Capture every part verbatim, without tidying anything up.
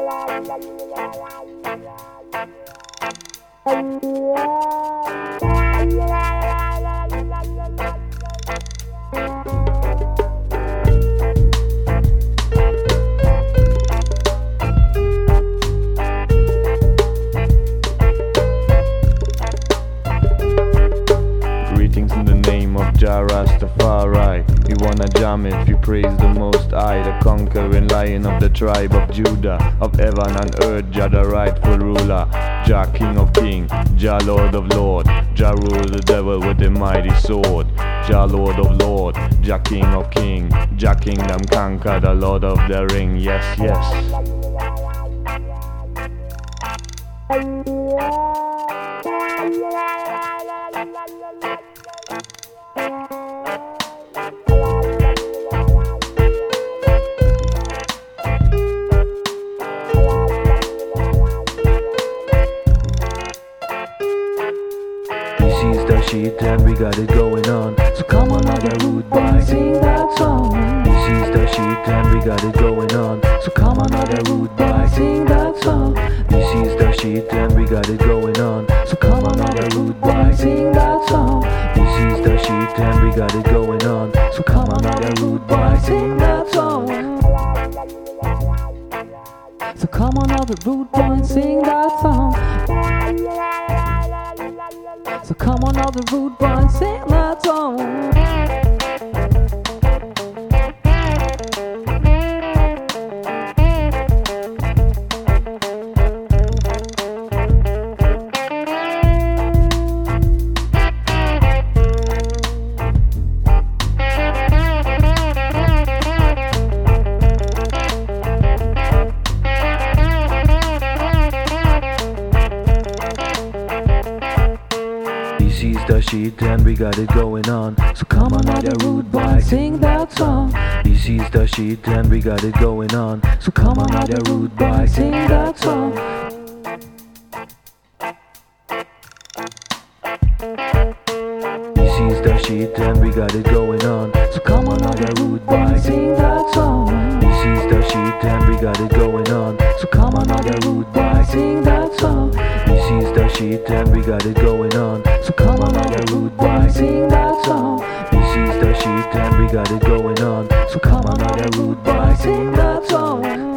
Greetings in the name of Jah Rastafari. You wanna jam if you praise the Most High, the conquering lion of the tribe of Judah, of heaven and earth, Jah the rightful ruler, Jah King of King, Jah Lord of Lord, Jah rule the devil with the mighty sword, Jah Lord of Lord, Jah King of King, Jah Kingdom conquer, the Lord of the Ring. Yes, yes. This is the shit and we got it going on. So come on, other rude boy, sing that song. This is the shit and we got it going on. So come on, other rude boy, sing that song. This is the shit and we got it going on. So come on, other rude boy, sing that song. This is the shit and we got it going on. So come on, other rude boy, sing that song. So come on, other rude boy, sing that song. So come on, all the rude boys, sing that song. This is the shit and we got it going on. So come on, other rude boy, sing that song. This is the shit and we got it going on. So come on, other rude boy, sing that song. This is the shit and we got it going on. So come on, other rude boy, sing that song. This is the shit and we got it going on. So come on, other rude boy, sing that song. This is the shit and we got it going on. So come on, other rude boy, sing that song. This is the shit and we got it going on. So come on, other rude boy, sing that song.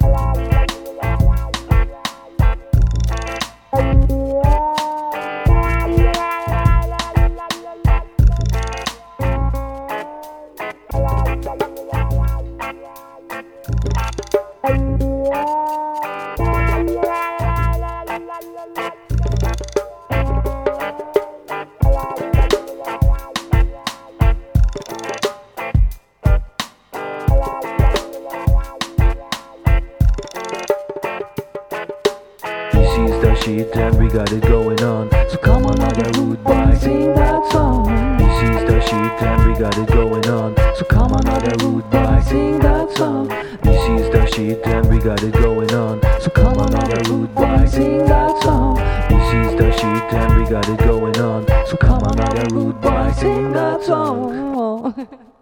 This is the shit and we got it going on. So come on, other rude boy, sing that song. This is the shit and we got it going on. So come on, other rude boy, sing that song. This is the shit and we got it going on. So come on, other rude boy, sing that song. This is the shit and we got it going on. So come on, other rude boy, sing that song.